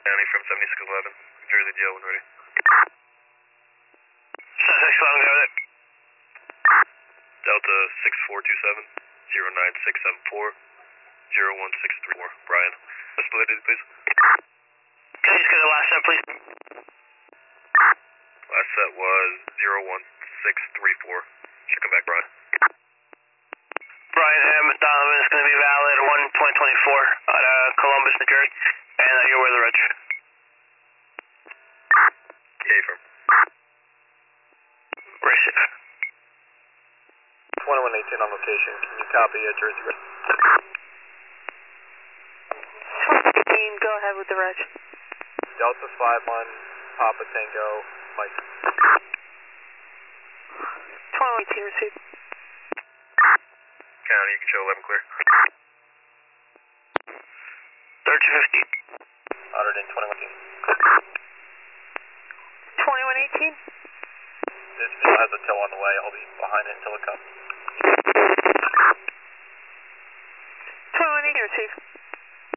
County from 7611, Jersey DL when ready. 7611, go ahead. Delta 6427, 09674, 01634, Brian. What's the validity, please? Can you just get the last set, please? Last set was 01634. Should come back, Brian. Brian M. Donovan is going to be valid 1/2024 out of Columbus, New Jersey, and you're where the reg. Okay, firm. Receive. 2118 on location. Can you copy Jersey Reg? 2018, go ahead with the reg. Delta 51, Papa Tango, Mike. 2018, received. County, you can show 11 clear. 1350. 2118? This still has a tow on the way. I'll be behind it until it comes. 2118, received.